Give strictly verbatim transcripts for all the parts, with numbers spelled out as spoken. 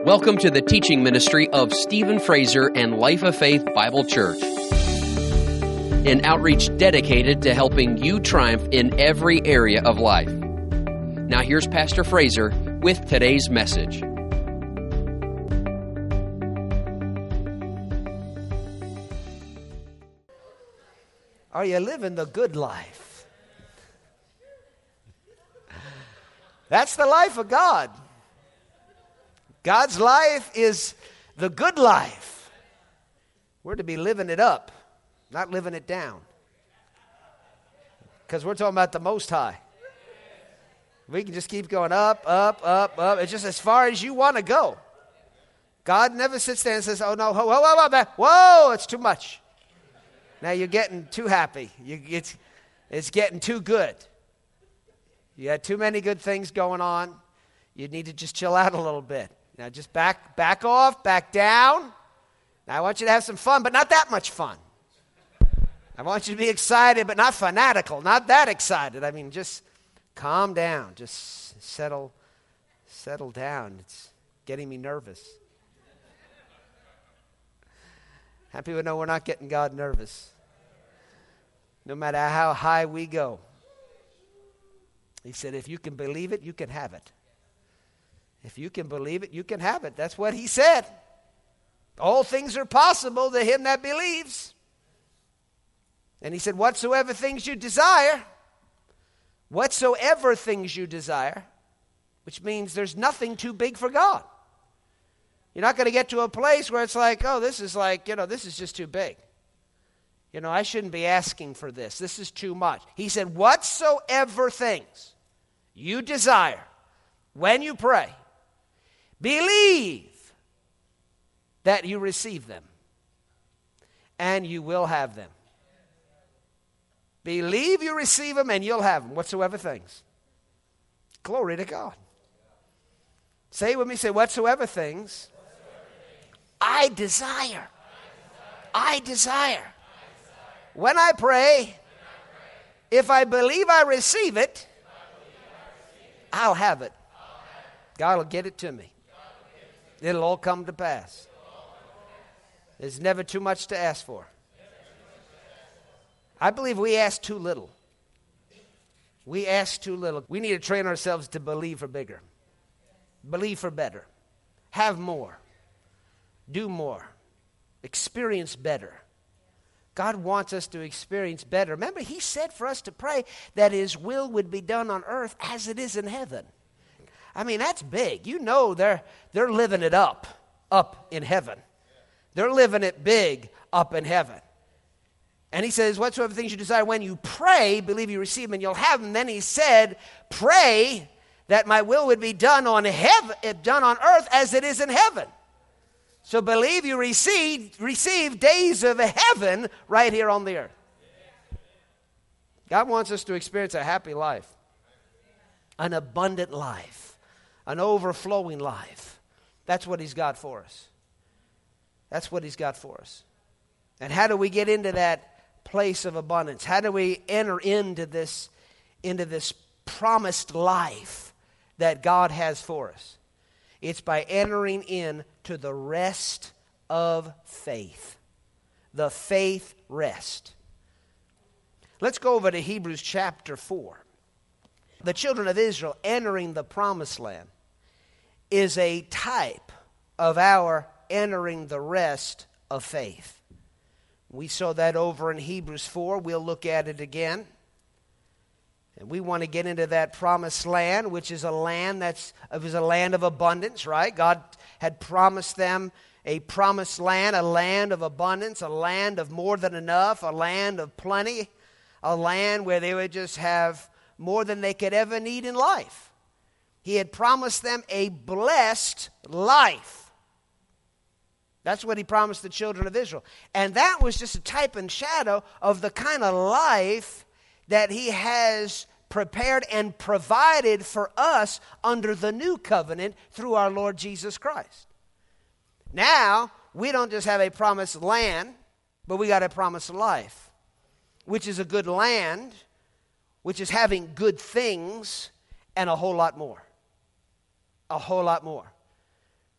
Welcome to the teaching ministry of Stephen Fraser and Life of Faith Bible Church, an outreach dedicated to helping you triumph in every area of life. Now here's Pastor Fraser with today's message. Are you living the good life? That's the life of God. God's life is the good life. We're to be living it up, not living it down. Because we're talking about the Most High. We can just keep going up, up, up, up. It's just as far as you want to go. God never sits there and says, oh no, whoa, whoa, whoa, whoa, whoa, it's too much. Now you're getting too happy. You, it's, it's getting too good. You had too many good things going on. You need to just chill out a little bit. Now just back back off, back down. Now I want you to have some fun, but not that much fun. I want you to be excited, but not fanatical, not that excited. I mean, just calm down. Just settle, settle down. It's getting me nervous. Happy to know we're not getting God nervous. No matter how high we go. He said, if you can believe it, you can have it. If you can believe it, you can have it. That's what he said. All things are possible to him that believes. And he said, whatsoever things you desire, whatsoever things you desire, which means there's nothing too big for God. You're not going to get to a place where it's like, oh, this is like, you know, this is just too big. You know, I shouldn't be asking for this. This is too much. He said, whatsoever things you desire, when you pray, believe that you receive them, and you will have them. Believe you receive them, and you'll have them, whatsoever things. Glory to God. Say it with me, say, whatsoever things I desire. I desire. When I pray, if I believe I receive it, I'll have it. God will get it to me. It'll all come to pass. There's never too much to ask for. I believe we ask too little. We ask too little. We need to train ourselves to believe for bigger. Believe for better. Have more. Do more. Experience better. God wants us to experience better. Remember, he said for us to pray that his will would be done on earth as it is in heaven. I mean, that's big. You know they're they're living it up, up in heaven. They're living it big up in heaven. And he says, whatsoever things you desire, when you pray, believe you receive them and you'll have them. Then he said, pray that my will would be done on heaven, done on earth as it is in heaven. So believe you receive, receive days of heaven right here on the earth. God wants us to experience a happy life, an abundant life, an overflowing life. That's what he's got for us. That's what he's got for us. And how do we get into that place of abundance? How do we enter into this, into this promised life that God has for us? It's by entering into the rest of faith. The faith rest. Let's go over to Hebrews chapter four. The children of Israel entering the promised land is a type of our entering the rest of faith. We saw that over in Hebrews four. We'll look at it again. And we want to get into that promised land, which is a land that's it was a land of abundance, right? God had promised them a promised land, a land of abundance, a land of more than enough, a land of plenty, a land where they would just have more than they could ever need in life. He had promised them a blessed life. That's what he promised the children of Israel. And that was just a type and shadow of the kind of life that he has prepared and provided for us under the new covenant through our Lord Jesus Christ. Now, we don't just have a promised land, but we got a promised life, which is a good land, which is having good things and a whole lot more. A whole lot more.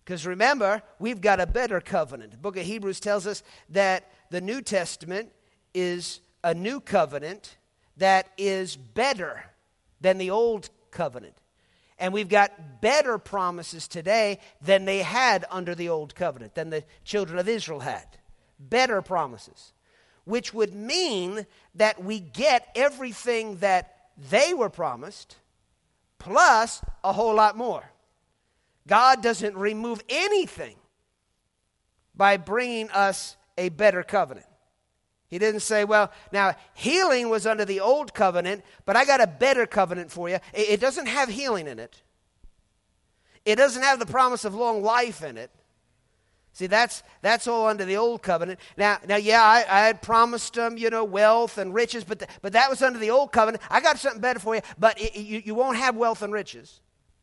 Because remember, we've got a better covenant. The book of Hebrews tells us that the New Testament is a new covenant that is better than the old covenant. And we've got better promises today than they had under the old covenant, than the children of Israel had. Better promises. Which would mean that we get everything that they were promised, plus a whole lot more. God doesn't remove anything by bringing us a better covenant. He didn't say, well, now healing was under the old covenant, but I got a better covenant for you. It doesn't have healing in it. It doesn't have the promise of long life in it. See, that's that's all under the old covenant. Now, now, yeah, I, I had promised them, you know, wealth and riches, but the, but that was under the old covenant. I got something better for you, but it, you, you won't have wealth and riches.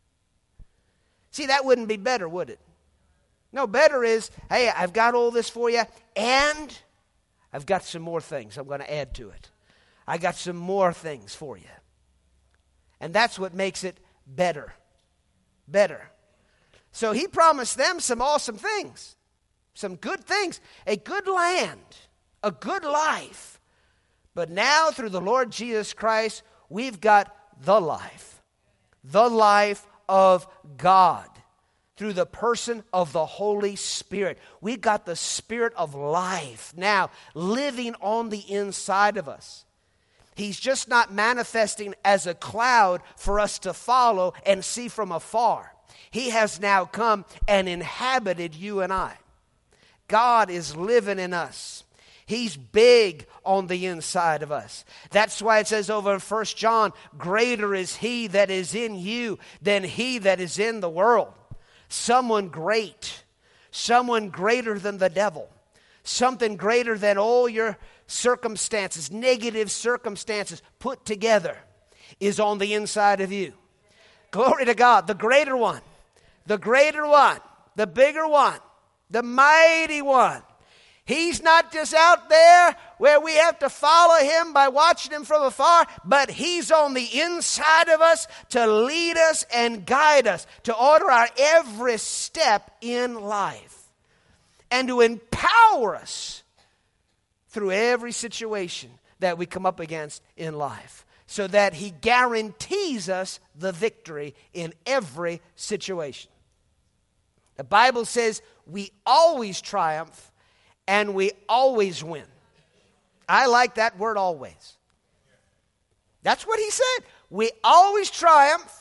See, that wouldn't be better, would it? No, better is, hey, I've got all this for you, and I've got some more things I'm going to add to it. I got some more things for you. And that's what makes it better. Better. So he promised them some awesome things, some good things, a good land, a good life. But now through the Lord Jesus Christ, we've got the life, the life of God through the person of the Holy Spirit. We've got the Spirit of life now living on the inside of us. He's just not manifesting as a cloud for us to follow and see from afar. He has now come and inhabited you and I. God is living in us. He's big on the inside of us. That's why it says over in First John, greater is he that is in you than he that is in the world. Someone great, someone greater than the devil, something greater than all your circumstances, negative circumstances put together is on the inside of you. Glory to God, the greater one, the greater one, the bigger one, the mighty one. He's not just out there where we have to follow him by watching him from afar, but he's on the inside of us to lead us and guide us, to order our every step in life, and to empower us through every situation that we come up against in life, so that he guarantees us the victory in every situation. The Bible says we always triumph and we always win. I like that word always. That's what he said. We always triumph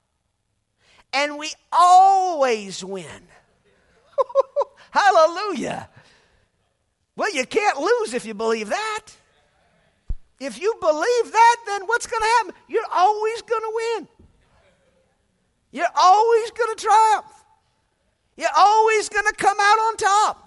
and we always win. Hallelujah. Well, you can't lose if you believe that. If you believe that, then what's going to happen? You're always going to win. You're always going to triumph. You're always going to come out on top.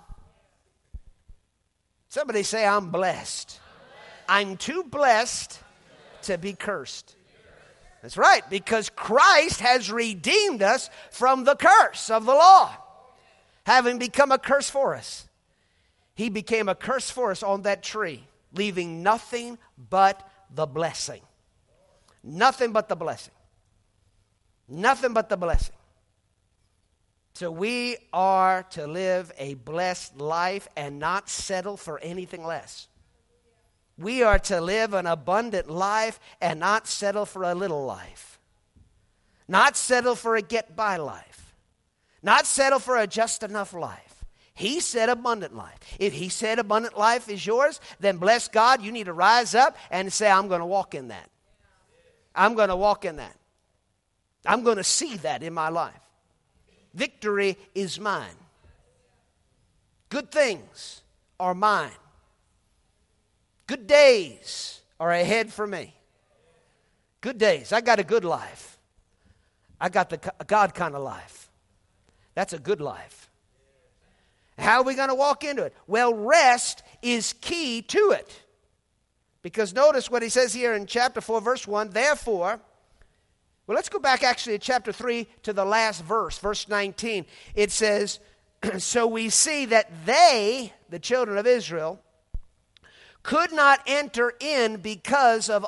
Somebody say, I'm blessed. I'm too blessed to be cursed. That's right, because Christ has redeemed us from the curse of the law, having become a curse for us. He became a curse for us on that tree, leaving nothing but the blessing. Nothing but the blessing. Nothing but the blessing. So we are to live a blessed life and not settle for anything less. We are to live an abundant life and not settle for a little life. Not settle for a get-by life. Not settle for a just enough life. He said abundant life. If he said abundant life is yours, then bless God, you need to rise up and say, I'm going to walk in that. I'm going to walk in that. I'm going to see that in my life. Victory is mine. Good things are mine. Good days are ahead for me. Good days. I got a good life. I got the God kind of life. That's a good life. How are we going to walk into it? Well, rest is key to it. Because notice what he says here in chapter four, verse one. Therefore, well, let's go back actually to chapter three to the last verse, verse nineteen. It says, so we see that they, the children of Israel, could not enter in because of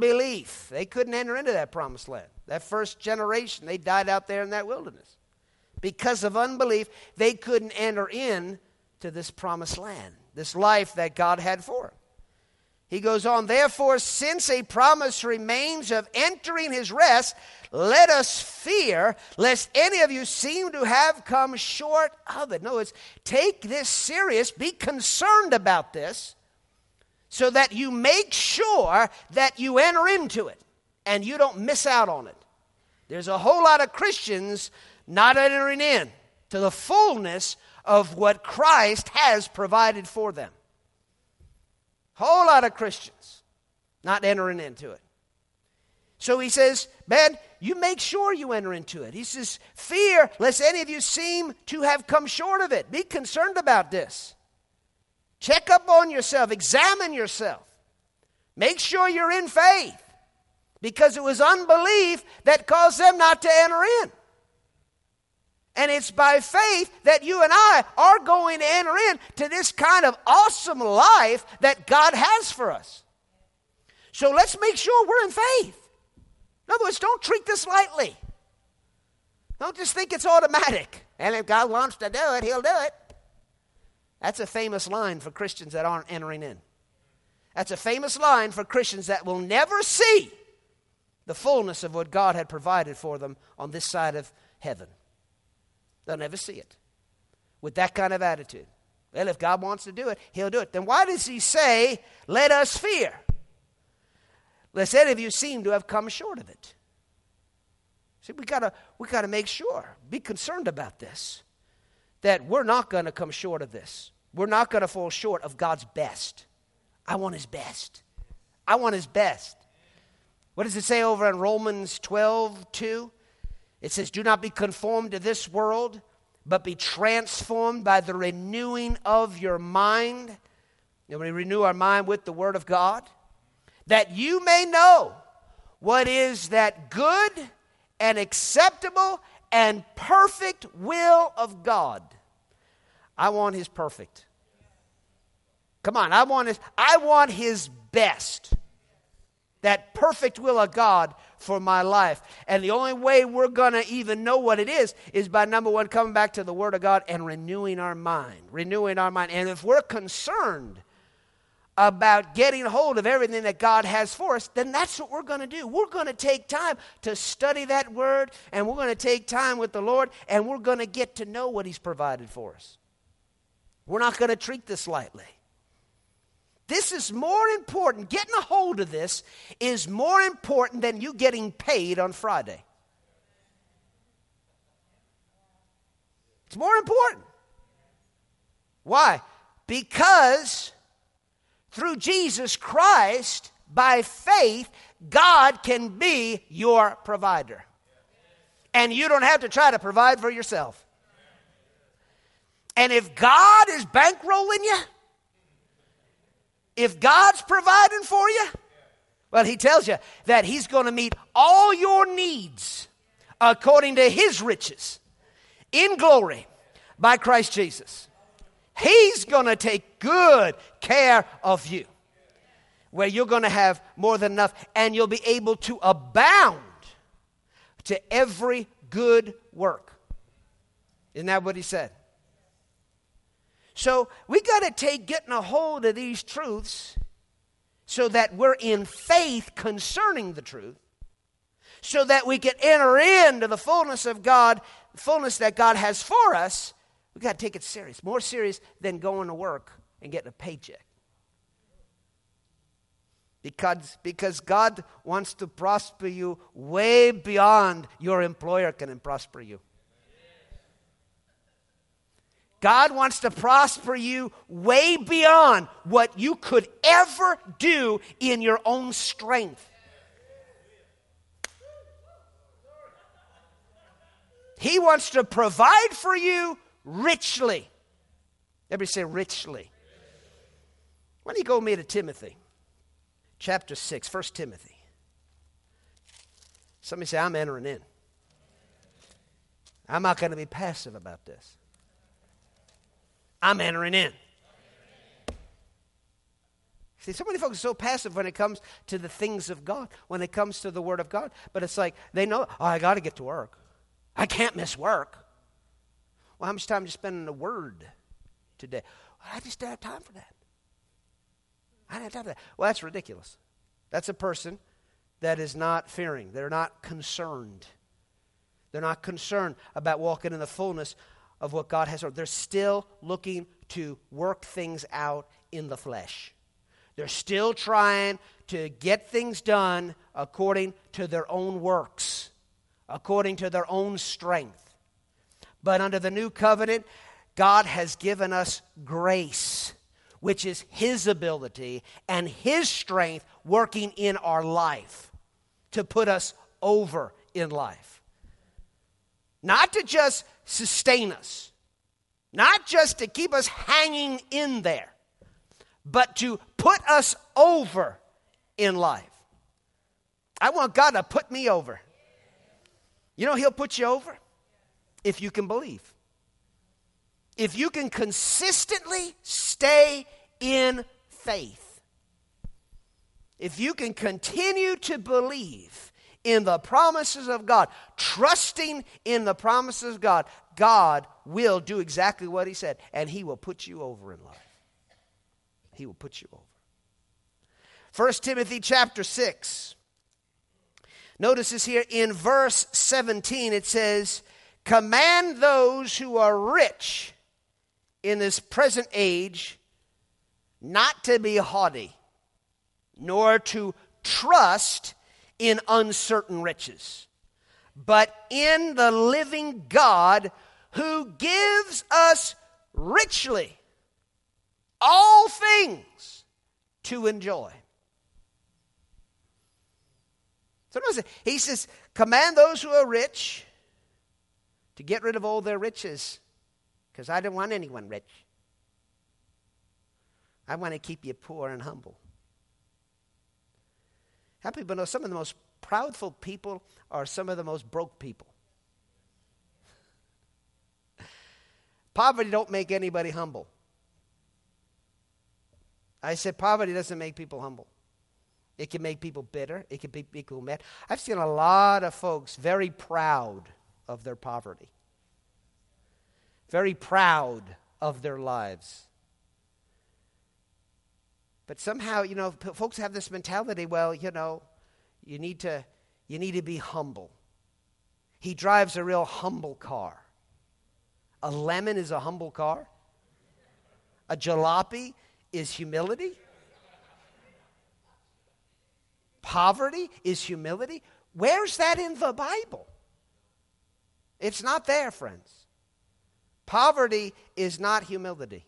unbelief. They couldn't enter into that promised land. That first generation, they died out there in that wilderness Because of unbelief, they couldn't enter in to this promised land, this life that God had for them. He goes on, therefore, since a promise remains of entering his rest, let us fear lest any of you seem to have come short of it. In other words, take this serious, be concerned about this, so that you make sure that you enter into it and you don't miss out on it. There's a whole lot of Christians not entering in to the fullness of what Christ has provided for them. Whole lot of Christians not entering into it. So he says, man, you make sure you enter into it. He says, fear lest any of you seem to have come short of it. Be concerned about this. Check up on yourself. Examine yourself. Make sure you're in faith. Because it was unbelief that caused them not to enter in. And it's by faith that you and I are going to enter into this kind of awesome life that God has for us. So let's make sure we're in faith. In other words, don't treat this lightly. Don't just think it's automatic. And if God wants to do it, he'll do it. That's a famous line for Christians that aren't entering in. That's a famous line for Christians that will never see the fullness of what God had provided for them on this side of heaven. They'll never see it with that kind of attitude. Well, if God wants to do it, he'll do it. Then why does he say, let us fear, lest any of you seem to have come short of it? See, we gotta we gotta make sure, be concerned about this, that we're not going to come short of this. We're not going to fall short of God's best. I want his best. I want his best. What does it say over in Romans twelve two? It says, do not be conformed to this world, but be transformed by the renewing of your mind. And we renew our mind with the word of God, that you may know what is that good and acceptable and perfect will of God. I want his perfect. Come on, I want his, I want his best. That perfect will of God for my life. And the only way we're going to even know what it is, is by number one, coming back to the Word of God and renewing our mind. Renewing our mind. And if we're concerned about getting hold of everything that God has for us, then that's what we're going to do. We're going to take time to study that Word, and we're going to take time with the Lord, and we're going to get to know what he's provided for us. We're not going to treat this lightly. This is more important. Getting a hold of this is more important than you getting paid on Friday. It's more important. Why? Because through Jesus Christ, by faith, God can be your provider. And you don't have to try to provide for yourself. And if God is bankrolling you, if God's providing for you, well, he tells you that he's going to meet all your needs according to his riches in glory by Christ Jesus. He's going to take good care of you, where you're going to have more than enough, and you'll be able to abound to every good work. Isn't that what he said? So we got to take getting a hold of these truths so that we're in faith concerning the truth, so that we can enter into the fullness of God, the fullness that God has for us. We got to take it serious, more serious than going to work and getting a paycheck. Because, because God wants to prosper you way beyond your employer can prosper you. God wants to prosper you way beyond what you could ever do in your own strength. He wants to provide for you richly. Everybody say richly. Why don't you go with me to Timothy? Chapter six, First Timothy. Somebody say, I'm entering in. I'm not going to be passive about this. I'm entering in. See, so many folks are so passive when it comes to the things of God, when it comes to the Word of God. But it's like, they know, oh, I got to get to work. I can't miss work. Well, how much time did you spend in the Word today? Well, I just don't have time for that. I don't have time for that. Well, that's ridiculous. That's a person that is not fearing. They're not concerned. They're not concerned about walking in the fullness of what God has. They're still looking to work things out in the flesh. They're still trying to get things done according to their own works, according to their own strength. But under the new covenant, God has given us grace, which is His ability and His strength working in our life to put us over in life. Not to just sustain us, not just to keep us hanging in there, but to put us over in life. I want God to put me over. You know, He'll put you over if you can believe. If you can consistently stay in faith. If you can continue to believe in the promises of God, trusting in the promises of God, God will do exactly what He said, and He will put you over in life. He will put you over. First Timothy chapter six. Notice this here in verse seventeen. It says, command those who are rich in this present age not to be haughty, nor to trust in uncertain riches, but in the living God who gives us richly all things to enjoy. So notice, he says, command those who are rich to get rid of all their riches, because I don't want anyone rich. I want to keep you poor and humble. How people know some of the most proudful people are some of the most broke people. Poverty don't make anybody humble. I said poverty doesn't make people humble. It can make people bitter. It can make people mad. I've seen a lot of folks very proud of their poverty. Very proud of their lives. But somehow, you know, p- folks have this mentality, well, you know, you need to you need to be humble. He drives a real humble car. A lemon is a humble car. A jalopy is humility. Poverty is humility. Where's that in the Bible? It's not there, friends. Poverty is not humility.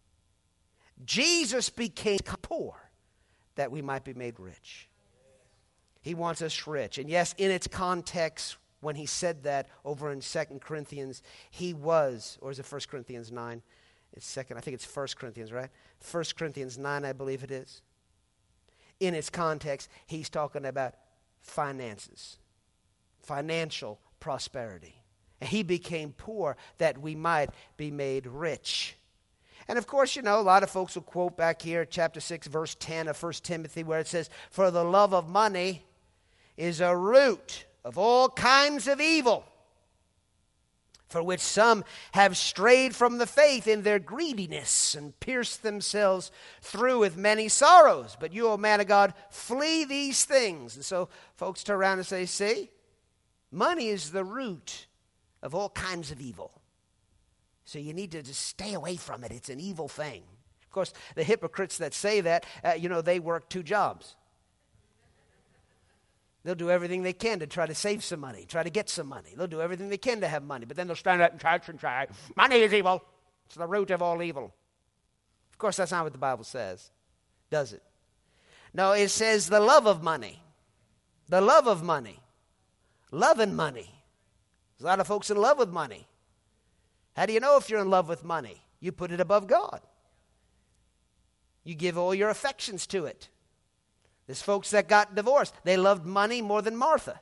Jesus became poor that we might be made rich. He wants us rich. And yes, in its context, when he said that over in Second Corinthians, he was, or is it First Corinthians nine? It's second, I think it's First Corinthians, right? First Corinthians nine, I believe it is. In its context, he's talking about finances, financial prosperity. And he became poor that we might be made rich. And of course, you know, a lot of folks will quote back here, chapter six, verse ten of First Timothy, where it says, for the love of money is a root of all kinds of evil, for which some have strayed from the faith in their greediness and pierced themselves through with many sorrows. But you, O man of God, flee these things. And so folks turn around and say, see, money is the root of all kinds of evil. So you need to just stay away from it. It's an evil thing. Of course, the hypocrites that say that, uh, you know, they work two jobs. They'll do everything they can to try to save some money, try to get some money. They'll do everything they can to have money, but then they'll stand up in church and say, money is evil. It's the root of all evil. Of course, that's not what the Bible says, does it? No, it says the love of money. The love of money. Loving money. There's a lot of folks in love with money. How do you know if you're in love with money? You put it above God. You give all your affections to it. There's folks that got divorced. They loved money more than Martha.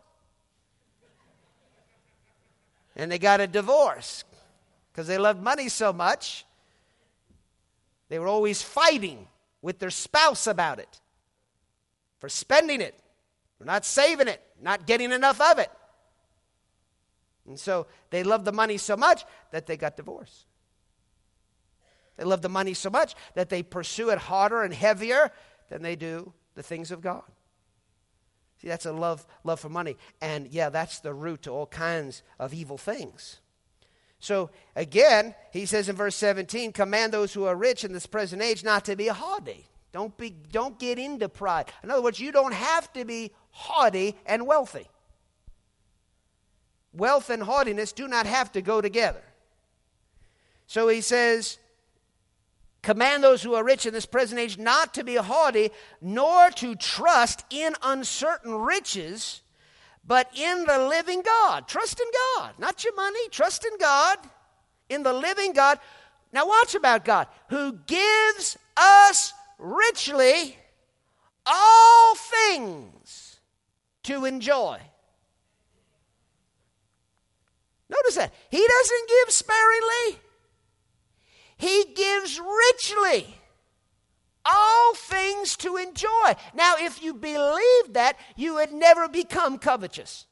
And they got a divorce because they loved money so much. They were always fighting with their spouse about it, for spending it, for not saving it, not getting enough of it. And so they loved the money so much that they got divorced. They love the money so much that they pursue it harder and heavier than they do the things of God. See, that's a love, love for money. And yeah, that's the root to all kinds of evil things. So again, he says in verse seventeen, command those who are rich in this present age not to be haughty. Don't be, don't get into pride. In other words, you don't have to be haughty and wealthy. Wealth and haughtiness do not have to go together. So he says, command those who are rich in this present age not to be haughty, nor to trust in uncertain riches, but in the living God. Trust in God, not your money. Trust in God, in the living God. Now watch about God, who gives us richly all things to enjoy. Notice that. He doesn't give sparingly. He gives richly all things to enjoy. Now, if you believe that, you would never become covetous.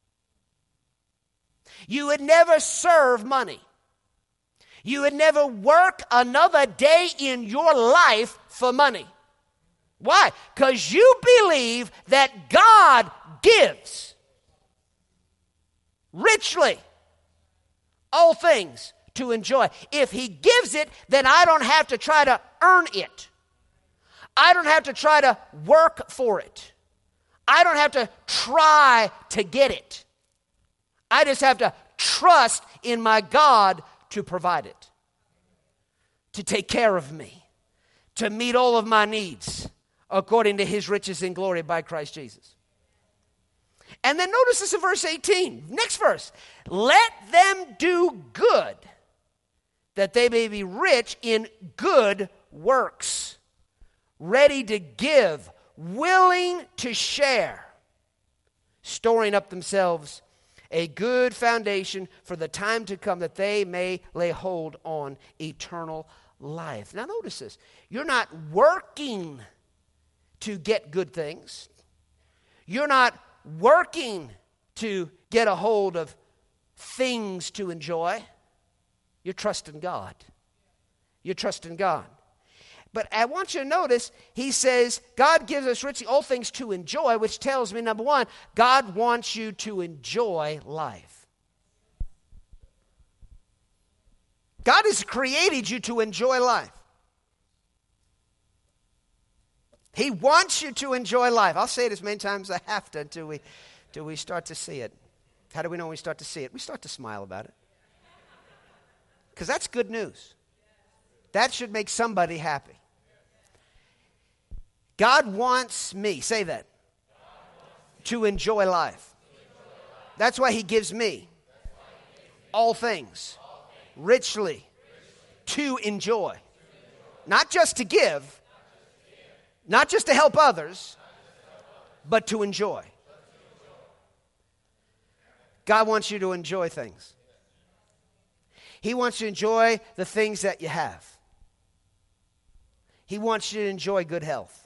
You would never serve money. You would never work another day in your life for money. Why? Because you believe that God gives richly all things to enjoy. If he gives it, then I don't have to try to earn it. I don't have to try to work for it. I don't have to try to get it. I just have to trust in my God to provide it, to take care of me, to meet all of my needs according to his riches in glory by Christ Jesus. And then notice this in verse eighteen. Next verse. Let them do good, that they may be rich in good works, ready to give, willing to share, storing up themselves a good foundation for the time to come, that they may lay hold on eternal life. Now notice this. You're not working to get good things. You're not working to get a hold of things to enjoy. You're trusting God. You're trusting God. But I want you to notice, he says, God gives us richly all things to enjoy, which tells me, number one, God wants you to enjoy life. God has created you to enjoy life. He wants you to enjoy life. I'll say it as many times as I have to until we, until we start to see it. How do we know when we start to see it? We start to smile about it. Because that's good news. That should make somebody happy. God wants me, say that, to enjoy life. That's why he gives me all things richly to enjoy. Not just to give, not just to help others, but to enjoy. God wants you to enjoy things. He wants you to enjoy the things that you have. He wants you to enjoy good health.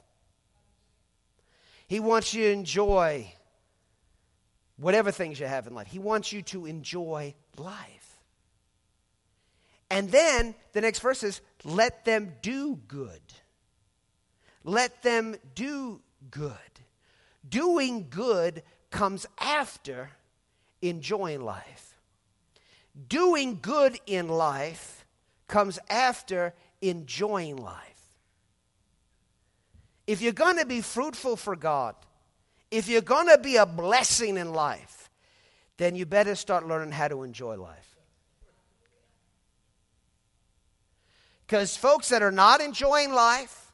He wants you to enjoy whatever things you have in life. He wants you to enjoy life. And then the next verse is, let them do good. Let them do good. Doing good comes after enjoying life. Doing good in life comes after enjoying life. If you're going to be fruitful for God, if you're going to be a blessing in life, then you better start learning how to enjoy life. Because folks that are not enjoying life,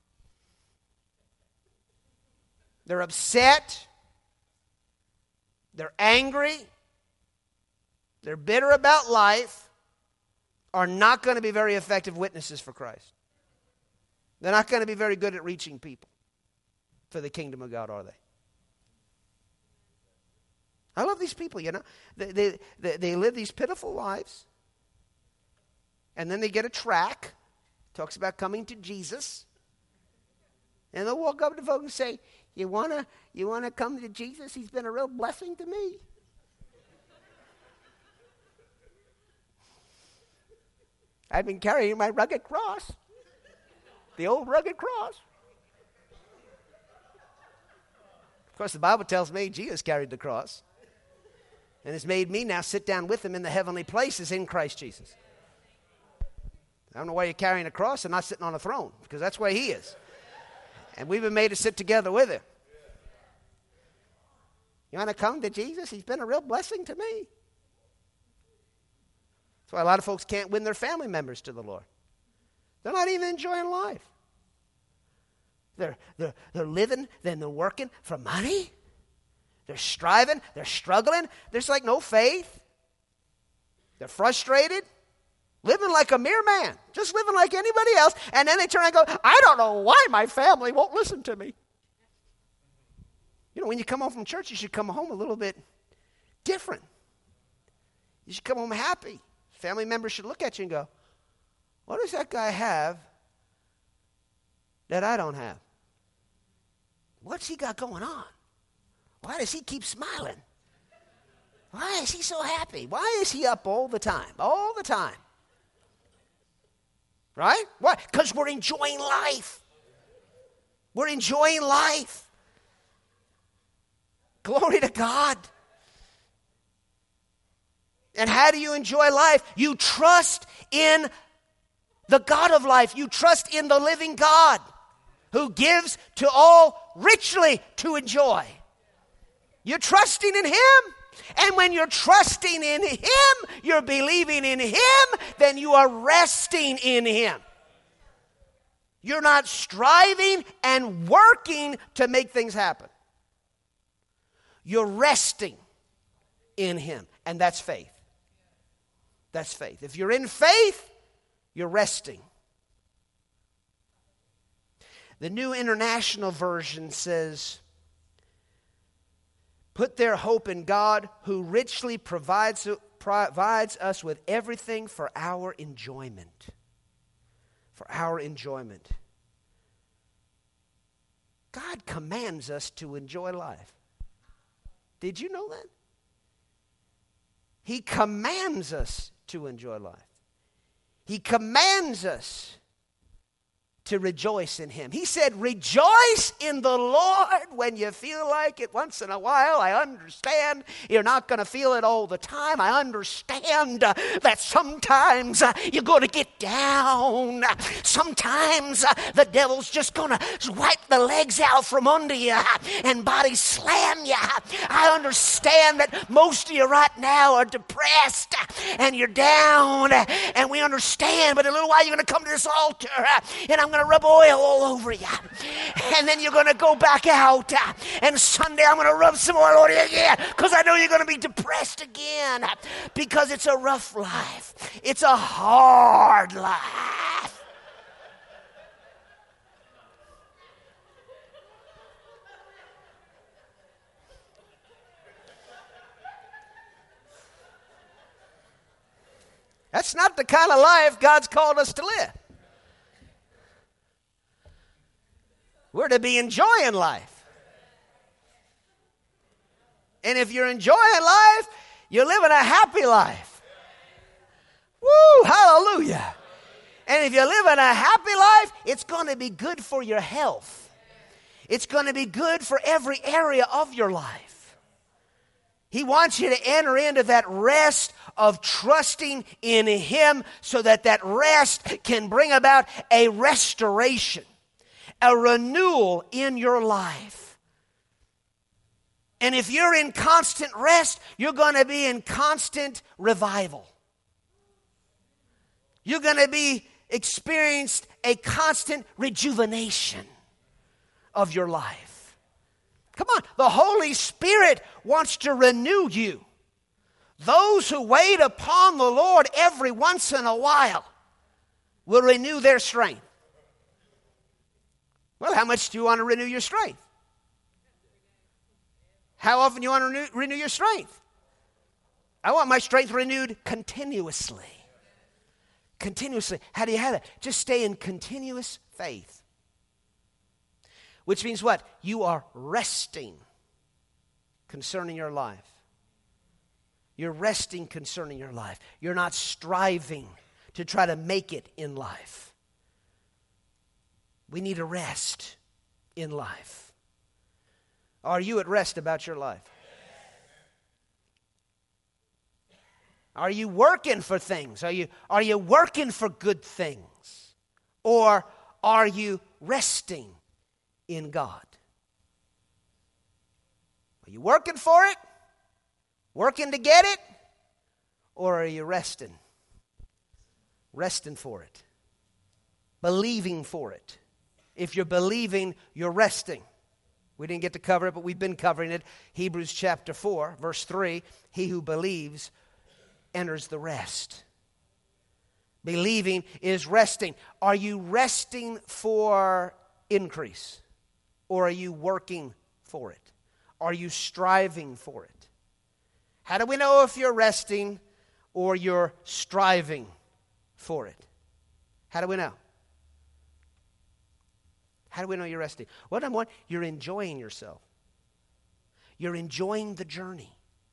they're upset, they're angry, they're bitter about life, are not going to be very effective witnesses for Christ. They're not going to be very good at reaching people for the kingdom of God, are they? I love these people, you know. They, they, they, they live these pitiful lives, and then they get a tract, talks about coming to Jesus, and they'll walk up to folks and say, you want to you wanna come to Jesus? He's been a real blessing to me. I've been carrying my rugged cross. The old rugged cross. Of course, the Bible tells me Jesus carried the cross. And has made me now sit down with him in the heavenly places in Christ Jesus. I don't know why you're carrying a cross and not sitting on a throne, because that's where he is. And we've been made to sit together with him. You want to come to Jesus? He's been a real blessing to me. That's why a lot of folks can't win their family members to the Lord. They're not even enjoying life. They're, they're, they're living, then they're working for money. They're striving, they're struggling. There's like no faith. They're frustrated. Living like a mere man. Just living like anybody else. And then they turn and go, I don't know why my family won't listen to me. You know, when you come home from church, you should come home a little bit different. You should come home happy. Family members should look at you and go, what does that guy have that I don't have? What's he got going on? Why does he keep smiling? Why is he so happy? Why is he up all the time? All the time. Right? Why? Because we're enjoying life. We're enjoying life. Glory to God. And how do you enjoy life? You trust in the God of life. You trust in the living God who gives to all richly to enjoy. You're trusting in him. And when you're trusting in him, you're believing in him, then you are resting in him. You're not striving and working to make things happen. You're resting in him. And that's faith. That's faith. If you're in faith, you're resting. The New International Version says, put their hope in God who richly provides, provides us with everything for our enjoyment. For our enjoyment. God commands us to enjoy life. Did you know that? He commands us to enjoy life. He commands us to rejoice in him. He said, rejoice in the Lord when you feel like it once in a while. I understand you're not going to feel it all the time. I understand uh, that sometimes uh, you're going to get down. Sometimes uh, the devil's just going to wipe the legs out from under you and body slam you. I understand that most of you right now are depressed and you're down, and we understand, but in a little while you're going to come to this altar and I'm going to rub oil all over you. And then you're going to go back out. And Sunday I'm going to rub some oil on you again, because I know you're going to be depressed again. Because it's a rough life. It's a hard life. That's not the kind of life God's called us to live. We're to be enjoying life. And if you're enjoying life, you're living a happy life. Woo, hallelujah. And if you're living a happy life, it's going to be good for your health. It's going to be good for every area of your life. He wants you to enter into that rest of trusting in him, so that that rest can bring about a restoration, a renewal in your life. And if you're in constant rest, you're going to be in constant revival. You're going to be experienced a constant rejuvenation of your life. Come on, the Holy Spirit wants to renew you. Those who wait upon the Lord every once in a while will renew their strength. Well, how much do you want to renew your strength? How often do you want to renew, renew your strength? I want my strength renewed continuously. Continuously. How do you have that? Just stay in continuous faith. Which means what? You are resting concerning your life. You're resting concerning your life. You're not striving to try to make it in life. We need a rest in life. Are you at rest about your life? Are you working for things? Are you, are you working for good things? Or are you resting in God? Are you working for it? Working to get it? Or are you resting? Resting for it. Believing for it. If you're believing, you're resting. We didn't get to cover it, but we've been covering it. Hebrews chapter four, verse three. He who believes enters the rest. Believing is resting. Are you resting for increase? Or are you working for it? Are you striving for it? How do we know if you're resting or you're striving for it? How do we know? How do we know you're resting? Well, number one, you're enjoying yourself. You're enjoying the journey.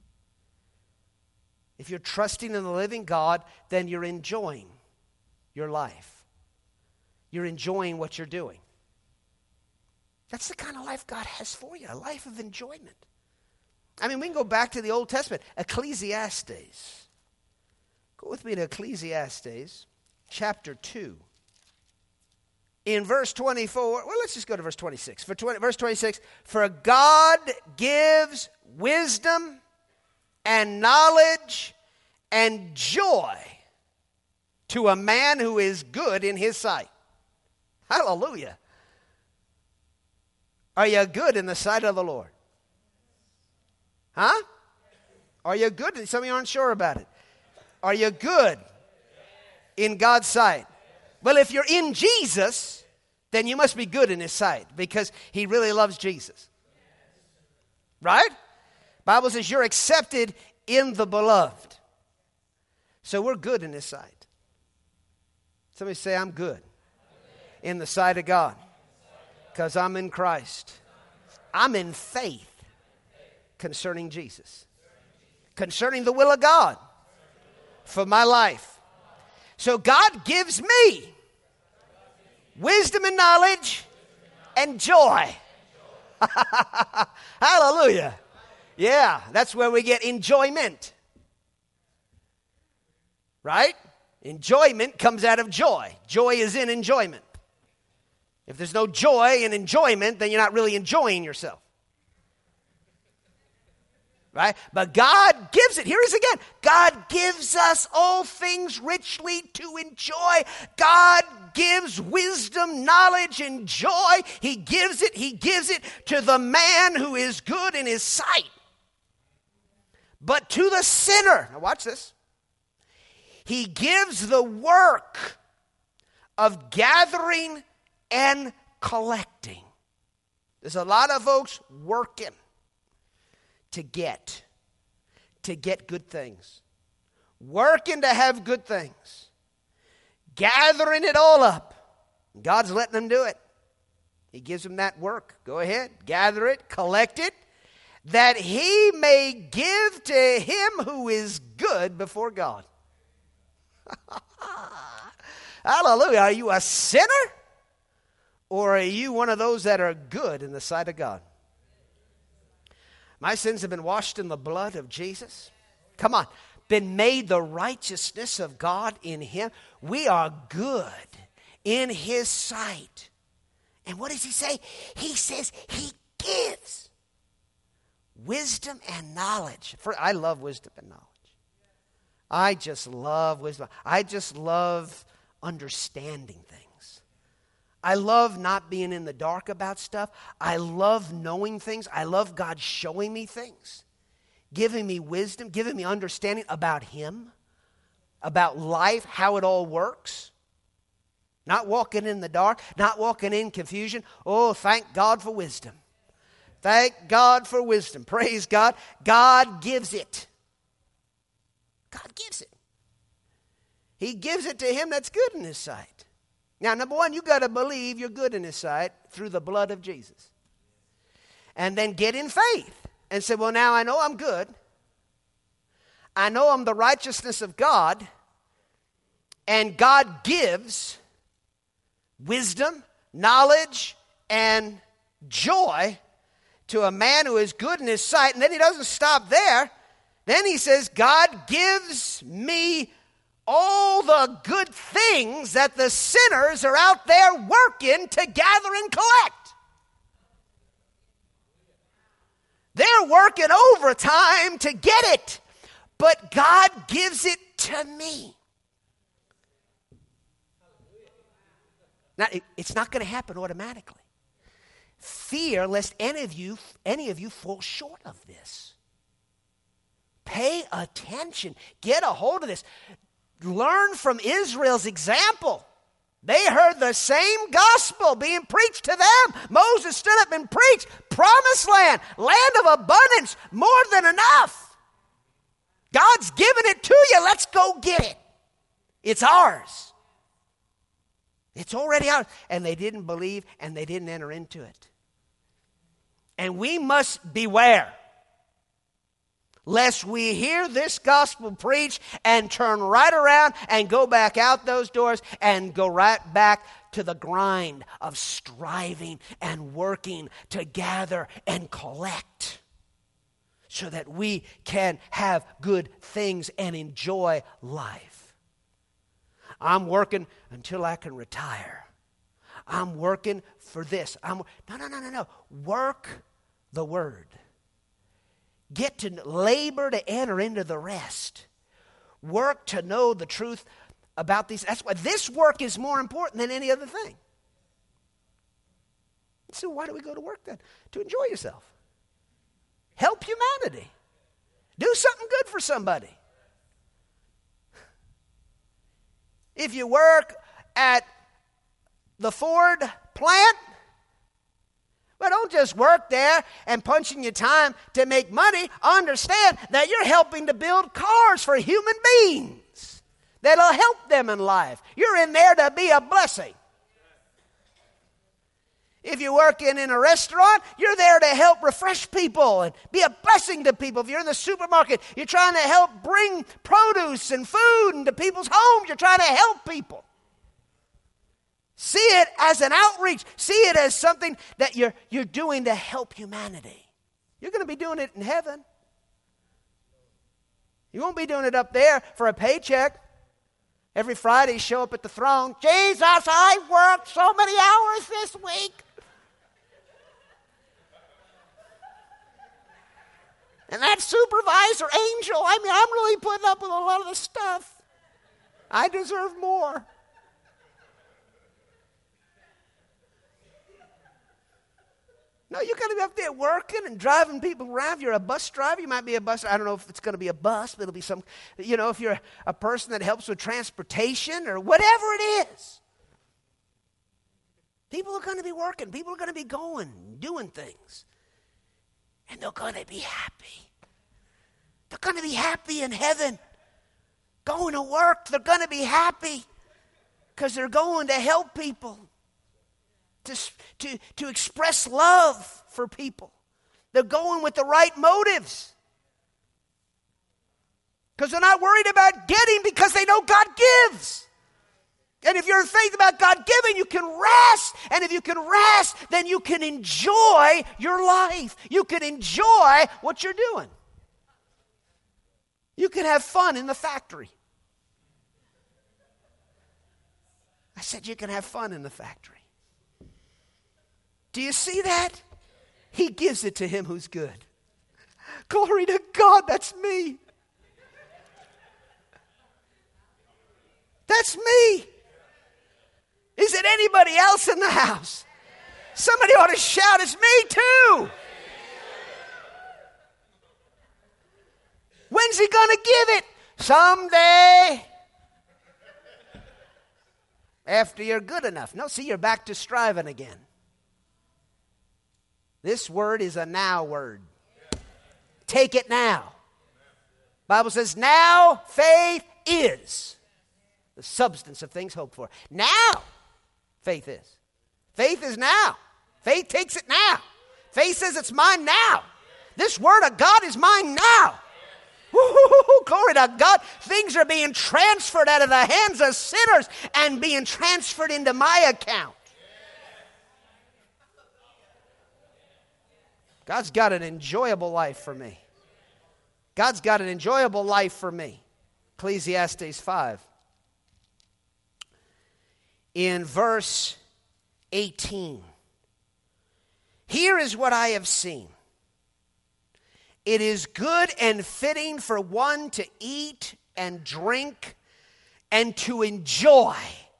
If you're trusting in the living God, then you're enjoying your life. You're enjoying what you're doing. That's the kind of life God has for you, a life of enjoyment. I mean, we can go back to the Old Testament, Ecclesiastes. Go with me to Ecclesiastes chapter two. In verse twenty-four, well, let's just go to verse twenty-six. For twenty, verse twenty-six, for God gives wisdom and knowledge and joy to a man who is good in his sight. Hallelujah. Are you good in the sight of the Lord? Huh? Are you good? Some of you aren't sure about it. Are you good in God's sight? Well, if you're in Jesus, then you must be good in his sight because he really loves Jesus. Right? Bible says you're accepted in the beloved. So we're good in his sight. Somebody say, I'm good in the sight of God because I'm in Christ. I'm in faith concerning Jesus. Concerning the will of God for my life. So God gives me wisdom and knowledge and joy. Hallelujah. Yeah, that's where we get enjoyment. Right? Enjoyment comes out of joy. Joy is in enjoyment. If there's no joy in enjoyment, then you're not really enjoying yourself. Right? But God gives it. Here it is again. God gives us all things richly to enjoy. God gives wisdom, knowledge, and joy. He gives it. He gives it to the man who is good in his sight. But to the sinner, now watch this. He gives the work of gathering and collecting. There's a lot of folks working to get, to get good things. Working to have good things. Gathering it all up. God's letting them do it. He gives them that work. Go ahead, gather it, collect it, that he may give to him who is good before God. Hallelujah. Are you a sinner? Or are you one of those that are good in the sight of God? My sins have been washed in the blood of Jesus. Come on. Been made the righteousness of God in him. We are good in his sight. And what does he say? He says he gives wisdom and knowledge. For, I love wisdom and knowledge. I just love wisdom. I just love understanding things. I love not being in the dark about stuff. I love knowing things. I love God showing me things, giving me wisdom, giving me understanding about him, about life, how it all works. Not walking in the dark, not walking in confusion. Oh, thank God for wisdom. Thank God for wisdom. Praise God. God gives it. God gives it. He gives it to him that's good in his sight. Now, number one, you got to believe you're good in his sight through the blood of Jesus. And then get in faith and say, well, now I know I'm good. I know I'm the righteousness of God. And God gives wisdom, knowledge, and joy to a man who is good in his sight. And then he doesn't stop there. Then he says, God gives me all the good things that the sinners are out there working to gather and collect. They're working overtime to get it, but God gives it to me. Now, it, it's not going to happen automatically. Fear lest any of you, any of you fall short of this. Pay attention. Get a hold of this. Learn from Israel's example. They heard the same gospel being preached to them. Moses stood up and preached. Promised land, land of abundance, more than enough. God's given it to you. Let's go get it. It's ours. It's already ours. And they didn't believe and they didn't enter into it. And we must beware lest we hear this gospel preached and turn right around and go back out those doors and go right back to the grind of striving and working to gather and collect so that we can have good things and enjoy life. I'm working until I can retire. I'm working for this. I'm no, no, no, no, no. Work the word. Get to labor to enter into the rest. Work to know the truth about these. That's why this work is more important than any other thing. So why do we go to work then? To enjoy yourself. Help humanity. Do something good for somebody. If you work at the Ford plant, but don't just work there and punch in your time to make money. Understand that you're helping to build cars for human beings that'll help them in life. You're in there to be a blessing. If you're working in a restaurant, you're there to help refresh people and be a blessing to people. If you're in the supermarket, you're trying to help bring produce and food into people's homes. You're trying to help people. See it as an outreach. See it as something that you're, you're doing to help humanity. You're going to be doing it in heaven. You won't be doing it up there for a paycheck. Every Friday, show up at the throne. Jesus, I worked so many hours this week. And that supervisor angel, I mean, I'm really putting up with a lot of the stuff. I deserve more. No, you're going to be up there working and driving people around. If you're a bus driver, you might be a bus. I don't know if it's going to be a bus, but it'll be some, you know, if you're a person that helps with transportation or whatever it is. People are going to be working. People are going to be going, doing things. And they're going to be happy. They're going to be happy in heaven. Going to work, they're going to be happy because they're going to help people. To, to, to express love for people. They're going with the right motives. Because they're not worried about getting because they know God gives. And if you're in faith about God giving, you can rest. And if you can rest, then you can enjoy your life. You can enjoy what you're doing. You can have fun in the factory. I said you can have fun in the factory. Do you see that? He gives it to him who's good. Glory to God, that's me. That's me. Is it anybody else in the house? Somebody ought to shout, it's me too. When's he going to give it? Someday. After you're good enough. No, see, you're back to striving again. This word is a now word. Take it now. Bible says now faith is the substance of things hoped for. Now faith is. Faith is now. Faith takes it now. Faith says it's mine now. This word of God is mine now. Woo-hoo-hoo-hoo, glory to God. Things are being transferred out of the hands of sinners and being transferred into my account. God's got an enjoyable life for me. God's got an enjoyable life for me. Ecclesiastes five. In verse eighteen. Here is what I have seen. It is good and fitting for one to eat and drink and to enjoy.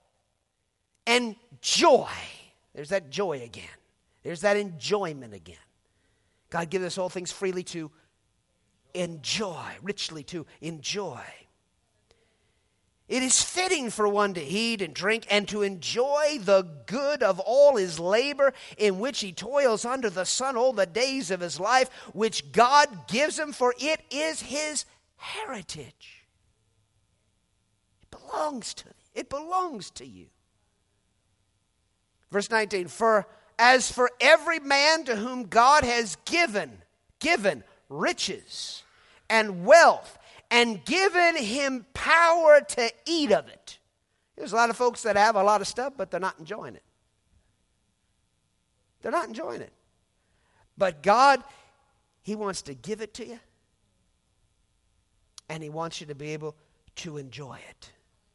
Enjoy. There's that joy again. There's that enjoyment again. God gives us all things freely to enjoy, richly to enjoy. It is fitting for one to eat and drink and to enjoy the good of all his labor in which he toils under the sun all the days of his life, which God gives him, for it is his heritage. It belongs to it belongs to you. Verse nineteen, for as for every man to whom God has given, given riches and wealth, and given him power to eat of it. There's a lot of folks that have a lot of stuff, but they're not enjoying it. They're not enjoying it. But God, he wants to give it to you, and he wants you to be able to enjoy it.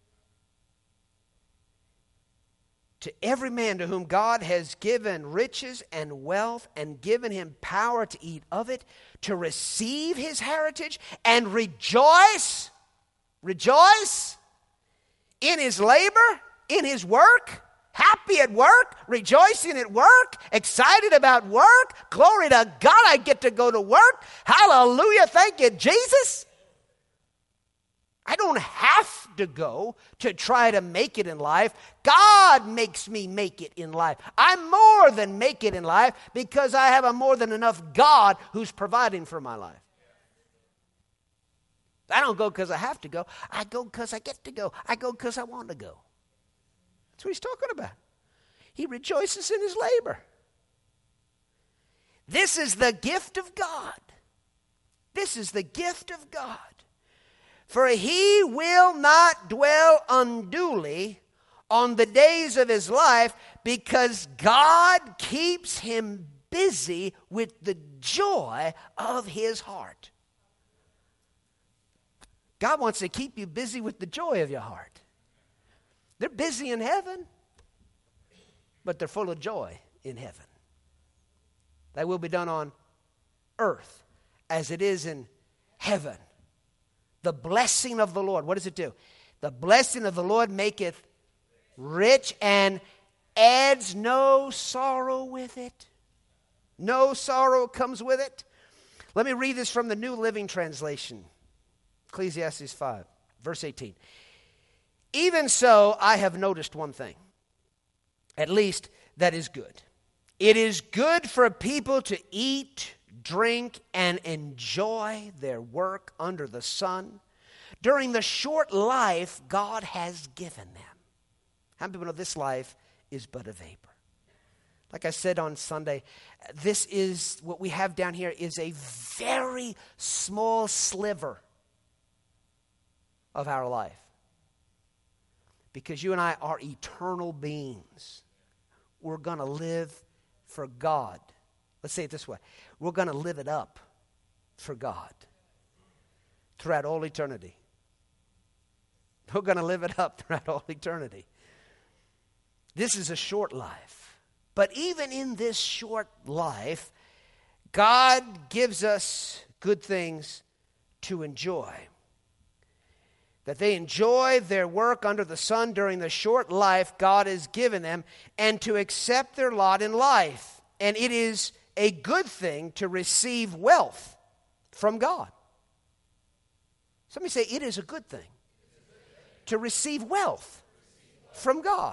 To every man to whom God has given riches and wealth and given him power to eat of it, to receive his heritage and rejoice, rejoice in his labor, in his work, happy at work, rejoicing at work, excited about work. Glory to God, I get to go to work. Hallelujah, thank you, Jesus. I don't have to go to try to make it in life. God makes me make it in life. I'm more than make it in life because I have a more than enough God who's providing for my life. I don't go because I have to go. I go because I get to go. I go because I want to go. That's what he's talking about. He rejoices in his labor. This is the gift of God. This is the gift of God. For he will not dwell unduly on the days of his life, because God keeps him busy with the joy of his heart. God wants to keep you busy with the joy of your heart. They're busy in heaven, but they're full of joy in heaven. Thy will be done on earth as it is in heaven. The blessing of the Lord, what does it do? The blessing of the Lord maketh rich and adds no sorrow with it. No sorrow comes with it. Let me read this from the New Living Translation. Ecclesiastes five, verse eighteen. Even so, I have noticed one thing, at least that is good. It is good for people to eat, drink, and enjoy their work under the sun during the short life God has given them. How many people know this life is but a vapor? Like I said on Sunday, this is, what we have down here is a very small sliver of our life. Because you and I are eternal beings. We're going to live for God. Let's say it this way. We're going to live it up for God throughout all eternity. We're going to live it up throughout all eternity. This is a short life. But even in this short life, God gives us good things to enjoy. That they enjoy their work under the sun during the short life God has given them, and to accept their lot in life. And it is a good thing to receive wealth from God. Somebody say, it is a good thing to receive wealth from God.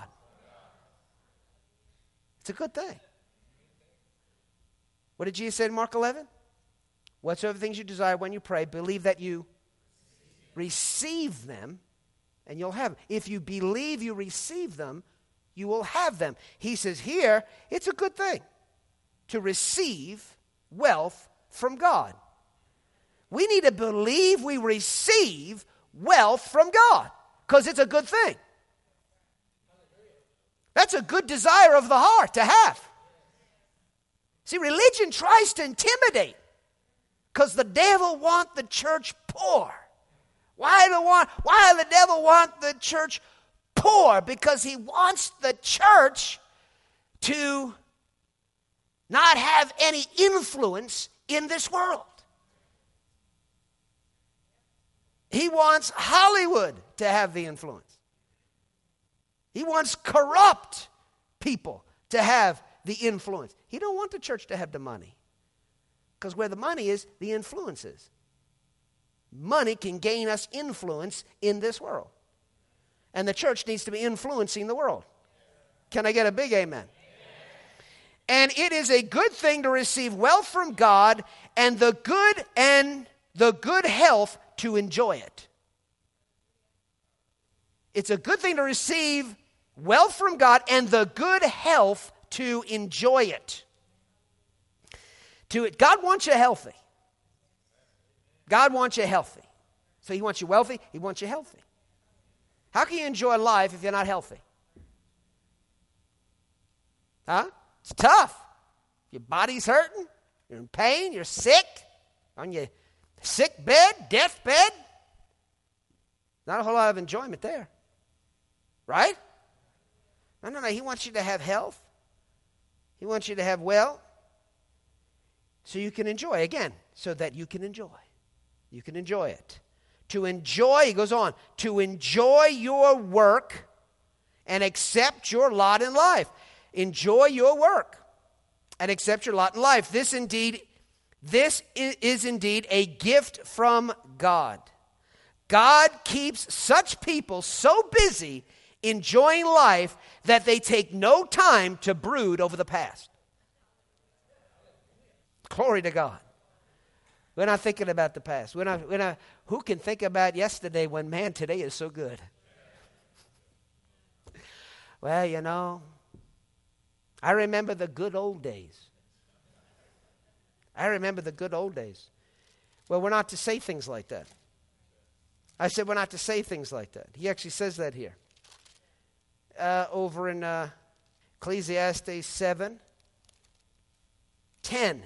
It's a good thing. What did Jesus say in Mark eleven? Whatsoever things you desire when you pray, believe that you receive them, and you'll have them. If you believe you receive them, you will have them. He says here, it's a good thing to receive wealth from God. We need to believe we receive wealth from God because it's a good thing. That's a good desire of the heart to have. See, religion tries to intimidate because the devil wants the church poor. Why do want, why does the devil want the church poor? Because he wants the church to not have any influence in this world. He wants Hollywood to have the influence. He wants corrupt people to have the influence. He don't want the church to have the money. Because where the money is, the influence is. Money can gain us influence in this world. And the church needs to be influencing the world. Can I get a big amen? Amen. And it is a good thing to receive wealth from God and the good and the good health to enjoy it. It's a good thing to receive wealth from God and the good health to enjoy it. To it, God wants you healthy. God wants you healthy. So he wants you wealthy, he wants you healthy. How can you enjoy life if you're not healthy? Huh? It's tough. Your body's hurting, you're in pain, you're sick, on your sick bed, death bed. Not a whole lot of enjoyment there. Right? No, no, no. He wants you to have health. He wants you to have wealth. So you can enjoy. Again, so that you can enjoy. You can enjoy it. To enjoy, he goes on, to enjoy your work and accept your lot in life. Enjoy your work and accept your lot in life. This indeed, this is indeed a gift from God. God keeps such people so busy enjoying life that they take no time to brood over the past. Glory to God. We're not thinking about the past. We're not, we're not, who can think about yesterday when, man, today is so good? Well, you know, I remember the good old days. I remember the good old days. Well, we're not to say things like that. I said we're not to say things like that. He actually says that here. Uh, over in uh, Ecclesiastes seven ten.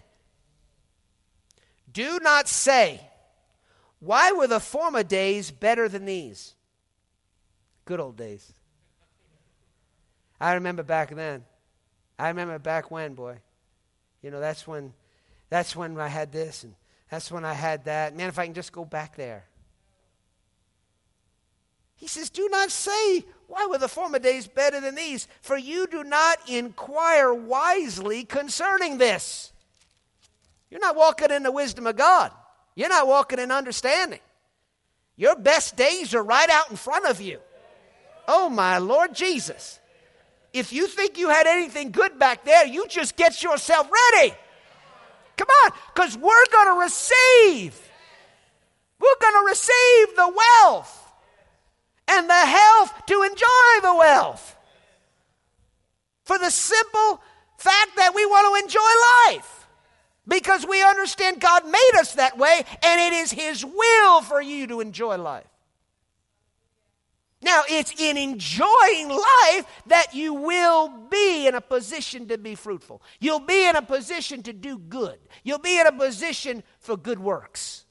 Do not say, why were the former days better than these? Good old days. I remember back then. I remember back when, boy. You know, that's when, that's when I had this, and that's when I had that. Man, if I can just go back there. He says, do not say, why were the former days better than these? For you do not inquire wisely concerning this. You're not walking in the wisdom of God. You're not walking in understanding. Your best days are right out in front of you. Oh, my Lord Jesus. If you think you had anything good back there, you just get yourself ready. Come on, because we're going to receive. We're going to receive the wealth and the health to enjoy the wealth. For the simple fact that we want to enjoy life. Because we understand God made us that way, and it is His will for you to enjoy life. Now, it's in enjoying life that you will be in a position to be fruitful. You'll be in a position to do good. You'll be in a position for good works.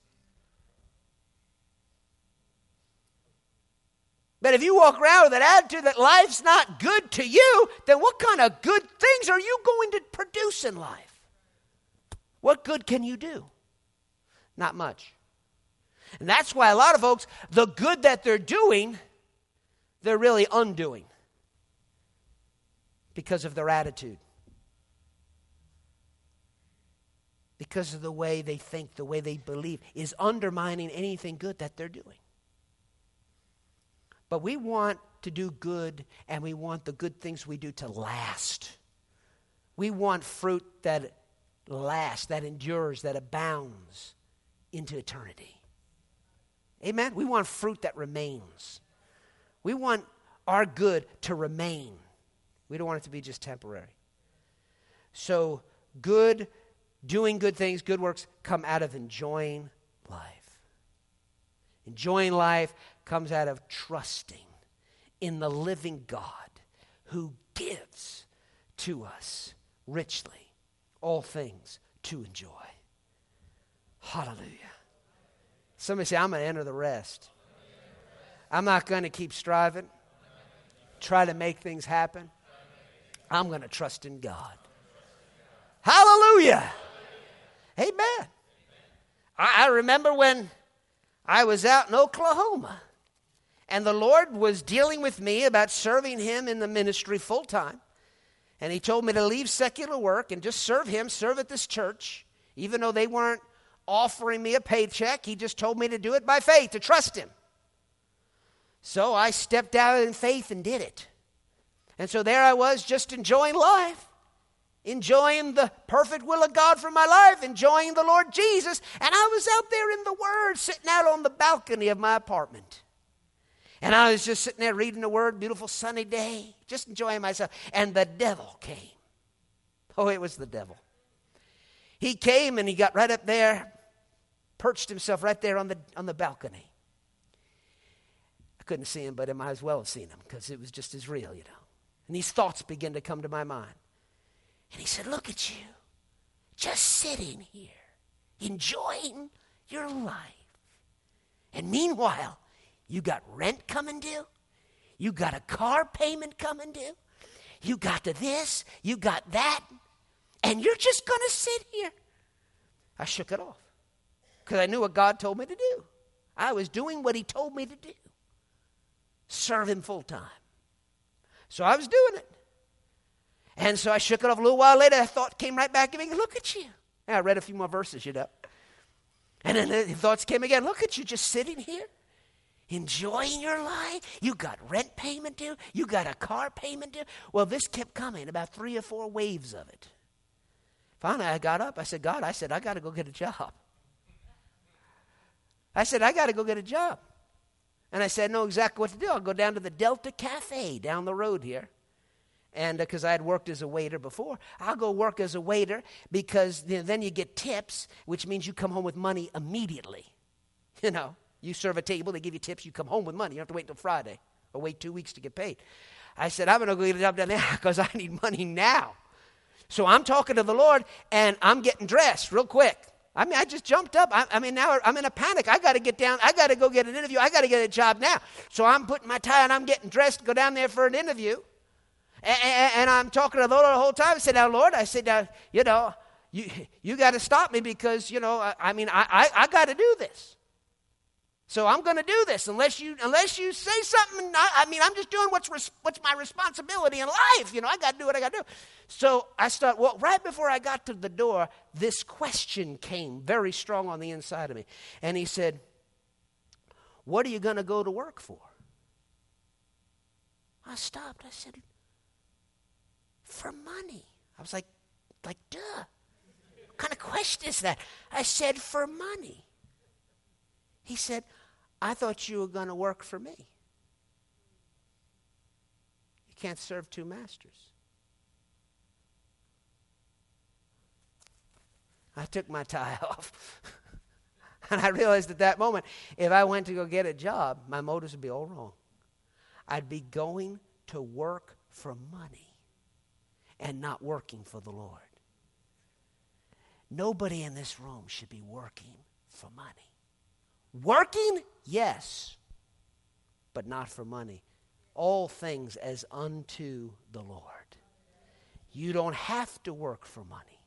But if you walk around with that attitude that life's not good to you, then what kind of good things are you going to produce in life? What good can you do? Not much. And that's why a lot of folks, the good that they're doing, they're really undoing because of their attitude. Because of the way they think, the way they believe, is undermining anything good that they're doing. But we want to do good, and we want the good things we do to last. We want fruit that lasts, that endures, that abounds into eternity. Amen? We want fruit that remains. We want our good to remain. We don't want it to be just temporary. So good, doing good things, good works come out of enjoying life. Enjoying life comes out of trusting in the living God who gives to us richly all things to enjoy. Hallelujah. Somebody say, I'm going to enter the rest. I'm not going to keep striving, try to make things happen. I'm going to trust in God. Hallelujah. Amen. I, I remember when I was out in Oklahoma and the Lord was dealing with me about serving Him in the ministry full time. And He told me to leave secular work and just serve Him, serve at this church. Even though they weren't offering me a paycheck, He just told me to do it by faith, to trust Him. So I stepped out in faith and did it. And so there I was, just enjoying life, enjoying the perfect will of God for my life, enjoying the Lord Jesus. And I was out there in the Word, sitting out on the balcony of my apartment. And I was just sitting there reading the Word, beautiful sunny day, just enjoying myself. And the devil came. Oh, it was the devil. He came and he got right up there, perched himself right there on the on the balcony. I couldn't see him, but I might as well have seen him because it was just as real, you know. And these thoughts began to come to my mind. And he said, look at you, just sitting here, enjoying your life. And meanwhile, you got rent coming due. You got a car payment coming due. You got the this, you got that. And you're just going to sit here. I shook it off because I knew what God told me to do. I was doing what He told me to do. Serve Him full time. So I was doing it. And so I shook it off. A little while later, a thought came right back to me. Look at you. And I read a few more verses, you know. And then the thoughts came again. Look at you just sitting here, enjoying your life. You got rent payment due. You got a car payment due. Well, this kept coming, about three or four waves of it. Finally, I got up. I said, God, I said, I got to go get a job. I said, I got to go get a job. And I said, I know exactly what to do. I'll go down to the Delta Cafe down the road here. And because uh, I had worked as a waiter before, I'll go work as a waiter because you know, then you get tips, which means you come home with money immediately. You know, you serve a table, they give you tips, you come home with money. You don't have to wait until Friday or wait two weeks to get paid. I said, I'm going to go get a job down there because I need money now. So I'm talking to the Lord, and I'm getting dressed real quick. I mean, I just jumped up. I, I mean, now I'm in a panic. I got to get down. I got to go get an interview. I got to get a job now. So I'm putting my tie on. I'm getting dressed to go down there for an interview. And, and, and I'm talking to the Lord the whole time. I said, now, Lord, I said, now, you know, you you got to stop me because, you know, I, I mean, I, I, I got to do this. So I'm going to do this unless you unless you say something. I, I mean, I'm just doing what's res, what's my responsibility in life. You know, I got to do what I got to do. So I start, well, right before I got to the door, this question came very strong on the inside of me. And he said, what are you going to go to work for? I stopped. I said, for money. I was like, like, duh. What kind of question is that? I said, for money. He said, I thought you were going to work for me. You can't serve two masters. I took my tie off. And I realized at that moment, if I went to go get a job, my motives would be all wrong. I'd be going to work for money and not working for the Lord. Nobody in this room should be working for money. Working, yes, but not for money. All things as unto the Lord. You don't have to work for money.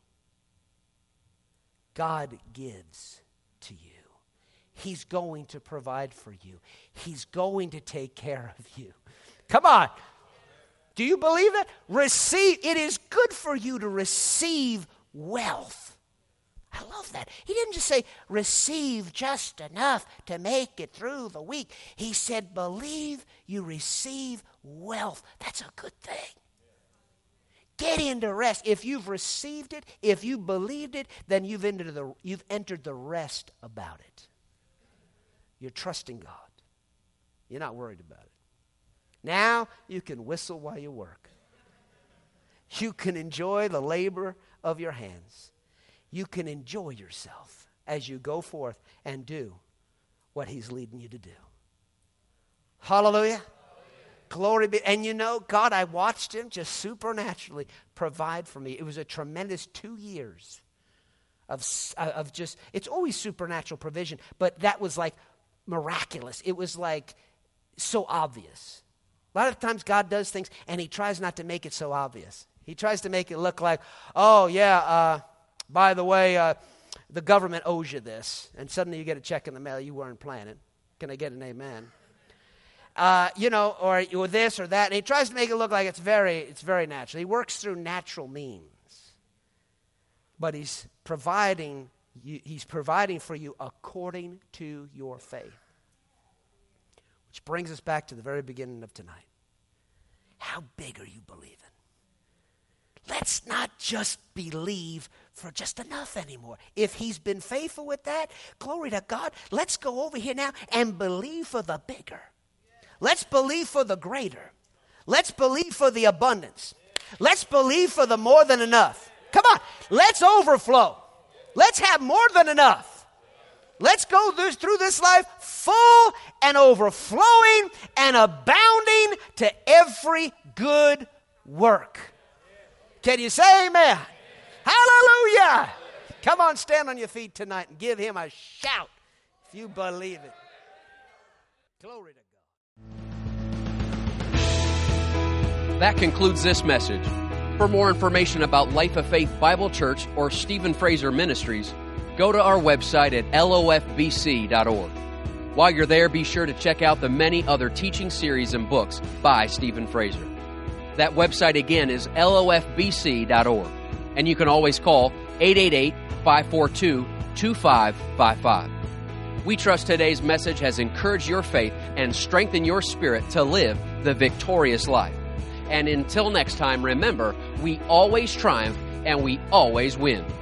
God gives to you. He's going to provide for you. He's going to take care of you. Come on. Do you believe that? Receive. It is good for you to receive wealth. I love that. He didn't just say, receive just enough to make it through the week. He said, believe you receive wealth. That's a good thing. Get into rest. If you've received it, if you believed it, then you've entered the, you've entered the rest about it. You're trusting God. You're not worried about it. Now you can whistle while you work. You can enjoy the labor of your hands. You can enjoy yourself as you go forth and do what he's leading you to do. Hallelujah. Hallelujah. Glory be. And you know, God, I watched him just supernaturally provide for me. It was a tremendous two years of, of just, it's always supernatural provision, but that was like miraculous. It was like so obvious. A lot of times God does things and he tries not to make it so obvious. He tries to make it look like, oh yeah, uh, by the way, uh, the government owes you this. And suddenly you get a check in the mail you weren't planning. Can I get an amen? Uh, you know, or, or this or that. And he tries to make it look like it's very, it's very natural. He works through natural means. But he's providing, you, he's providing for you according to your faith. Which brings us back to the very beginning of tonight. How big are you believing? Let's not just believe for just enough anymore. If he's been faithful with that, glory to God. Let's go over here now and believe for the bigger. Let's believe for the greater. Let's believe for the abundance. Let's believe for the more than enough. Come on, let's overflow. Let's have more than enough. Let's go through this life full and overflowing and abounding to every good work. Can you say amen? Hallelujah. Come on, stand on your feet tonight and give him a shout if you believe it. Glory to God. That concludes this message. For more information about Life of Faith Bible Church or Stephen Fraser Ministries, go to our website at L O F B C dot org. While you're there, be sure to check out the many other teaching series and books by Stephen Fraser. That website again is L O F B C dot org. And you can always call eight eight eight, five four two, two five five five. We trust today's message has encouraged your faith and strengthened your spirit to live the victorious life. And until next time, remember, we always triumph and we always win.